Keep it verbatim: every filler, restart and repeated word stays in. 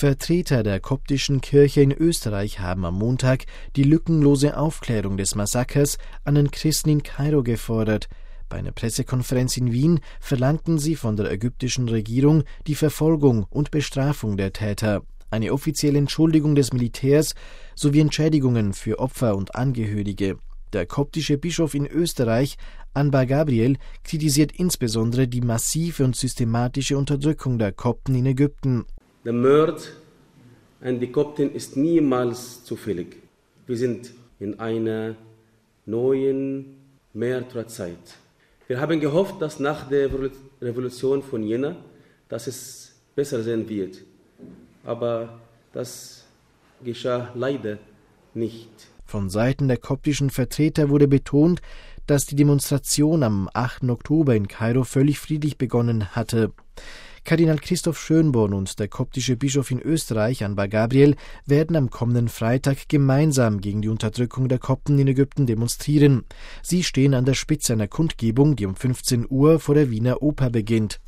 Vertreter der koptischen Kirche in Österreich haben am Montag die lückenlose Aufklärung des Massakers an den Christen in Kairo gefordert. Bei einer Pressekonferenz in Wien verlangten sie von der ägyptischen Regierung die Verfolgung und Bestrafung der Täter, eine offizielle Entschuldigung des Militärs sowie Entschädigungen für Opfer und Angehörige. Der koptische Bischof in Österreich, Anbar Gabriel, kritisiert insbesondere die massive und systematische Unterdrückung der Kopten in Ägypten. Der Mord an die Kopten ist niemals zufällig. Wir sind in einer neuen Märtyrerzeit. Wir haben gehofft, dass nach der Revolution von Jena, dass es besser sein wird. Aber das geschah leider nicht. Von Seiten der koptischen Vertreter wurde betont, dass die Demonstration am achten Oktober in Kairo völlig friedlich begonnen hatte. Kardinal Christoph Schönborn und der koptische Bischof in Österreich, Anbar Gabriel, werden am kommenden Freitag gemeinsam gegen die Unterdrückung der Kopten in Ägypten demonstrieren. Sie stehen an der Spitze einer Kundgebung, die um fünfzehn Uhr vor der Wiener Oper beginnt.